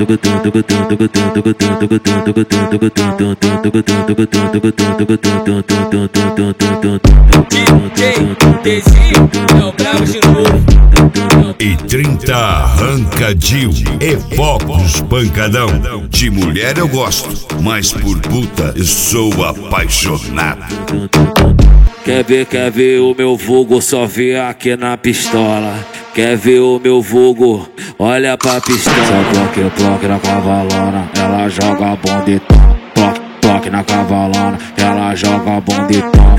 E 30 arranca-dil e focos pancadão. De mulher eu gosto, mas por puta eu sou apaixonado. Quer ver o meu vulgo, só vê aqui na pistola. Quer ver o meu vulgo, olha pra pistola. Só ploque na cavalona, ela joga bonditão. Ploque na cavalona, ela joga bonditão.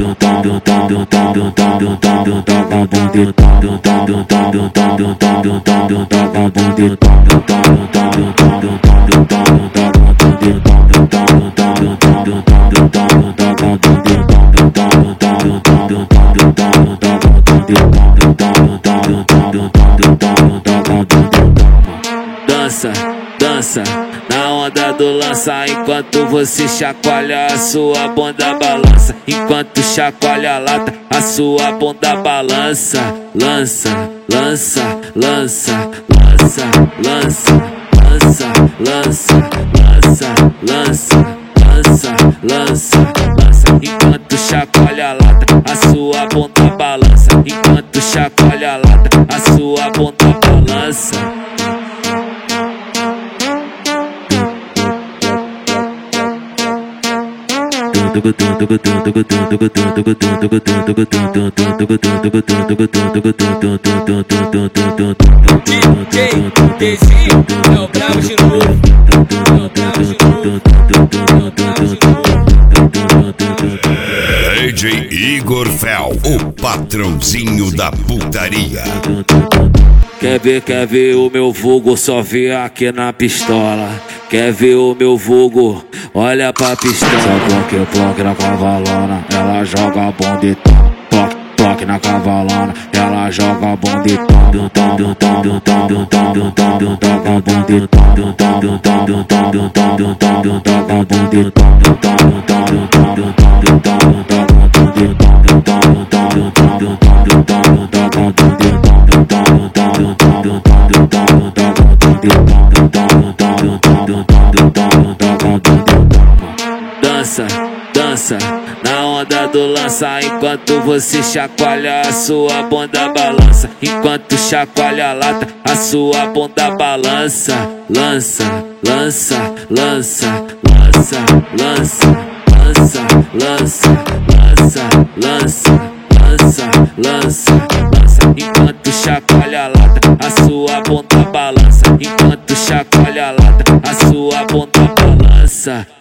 Dança, dança, na onda do lança. Enquanto você chacoalha, a sua bunda balança. Enquanto chacoalha a lata, a sua bunda balança. Lança, lança, lança, lança, lança, lança, lança, lança, lança, lança, lança, lança. Enquanto chacoalha a lata, a sua bunda balança. Enquanto chacoalha a lata, a sua bunda balança. DJ Igor Fel, o patrãozinho da putaria. Quer ver o meu vulgo, só vê aqui na pistola. Quer ver o meu vulgo, olha pra pistola. Só ploque na cavalona, ela joga bonditão. Ploque na cavalona, ela joga bonditão. Dança, dança, na onda do lança. Enquanto você chacoalha, a sua bunda balança. Enquanto chacoalha a lata, a sua bunda balança. Lança, lança, lança, lança, lança, lança, lança, lança, lança, lança, lança, lança. Enquanto chacoalha a lata, a sua bunda balança. Enquanto chacoalha a lata, a sua bunda balança.